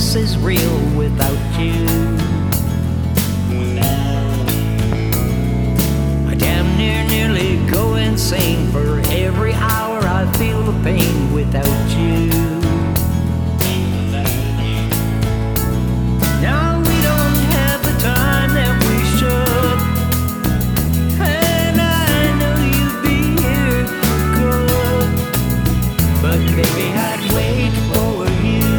this is real without you. I damn nearly go insane for every hour I feel the pain without you. Now we don't have the time that we should, and I know you'd be here good, but baby I'd wait for you.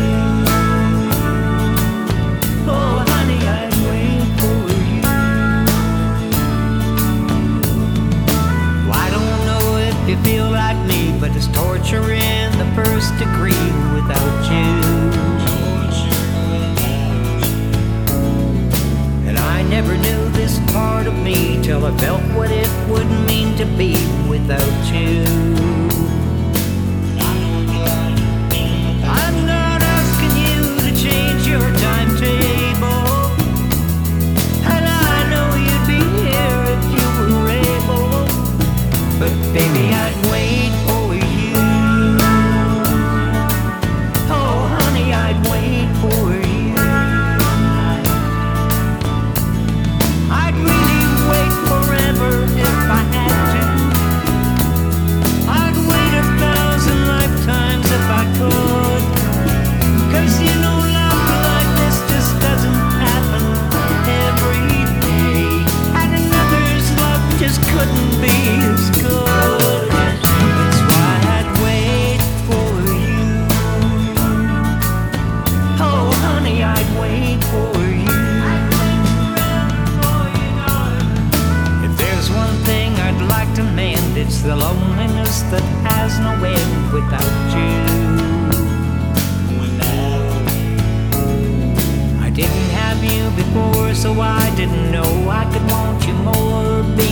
Oh honey, I'd wait for you. Well, I don't know if you feel like me, but it's torture in the first degree without you. And I never knew this part of me till I felt what it would mean to be without you. I'm not asking you to change your timetable, and I know you'd be here if you were able, but baby I'd wait for you. Oh honey, I'd wait for you. I'd really wait forever if I had to. I'd wait 1,000 lifetimes if I could, 'cause you know love like this just doesn't happen every day, and another's love just couldn't be as good. That's why I'd wait for you. Oh honey, I'd wait for you. If there's one thing I'd like to mend, it's the loneliness that has no end without you. I didn't have you before, so I didn't know I could want you more, baby.